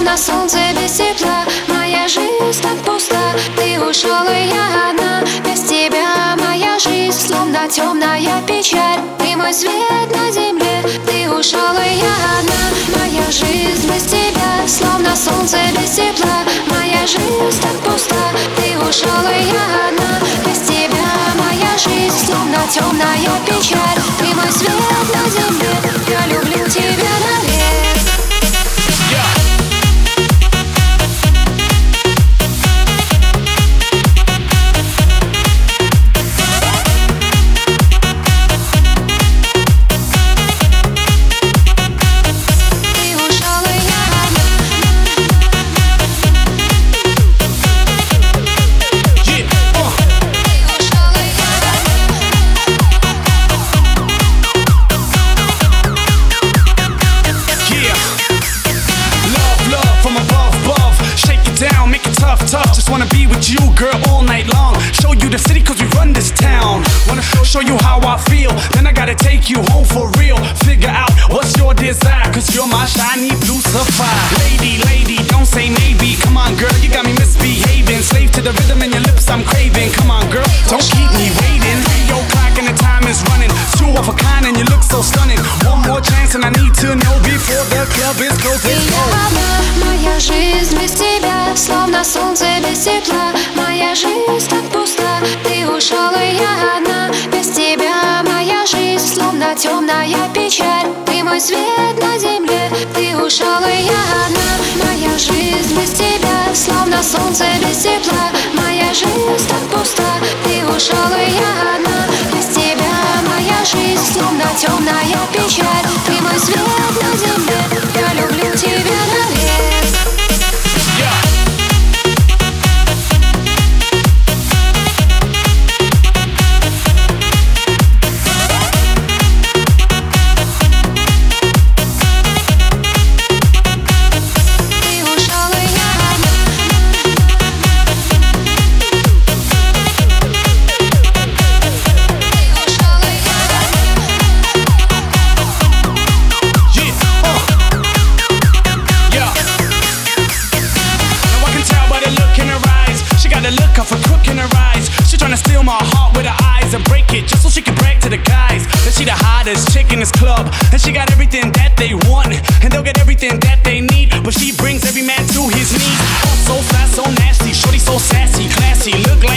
словно солнце без тепла. Моя жизнь так пуста, ты ушел, и я одна. Без тебя моя жизнь словно темная печаль. Ты мой свет на земле, ты ушел, и я одна. Моя жизнь без тебя, словно солнце без тепла. Моя жизнь так пуста, ты ушел, и я одна. Без тебя моя жизнь словно темная печаль. Ты мой свет на земле, я люблю тебя навек. Tough, just wanna be with you, girl, all night long. Show you the city cause we run this town. Wanna show you how I feel, then I gotta take you home for real. Figure out what's your desire, cause you're my shiny blue sapphire. Lady, don't say maybe. Come on girl, you got me misbehaving. Slave to the rhythm in your lips I'm craving. Come on girl, don't keep me waiting. 3 o'clock and the time is running. 2 of a kind and you look so stunning. One more chance and I need to know before the club is closed. Let's go. Моя жизнь без тебя, словно солнце без тепла. Моя жизнь так пуста, ты ушел, и я одна. Без тебя моя жизнь словно темная печаль. Ты мой свет на земле, ты ушел, и я одна. Моя жизнь без тебя, словно солнце без тепла. Моя жизнь так пуста, ты ушел, и я одна. Без тебя моя жизнь словно темная печаль. Ты мой свет на земле, я люблю тебя навек. Look of a crook in her eyes. She tryna steal my heart with her eyes and break it just so she can brag to the guys that she the hottest chick in this club, and she got everything that they want, and they'll get everything that they need, but she brings every man to his knees. Oh, so fast, so nasty, shorty so sassy, classy, look like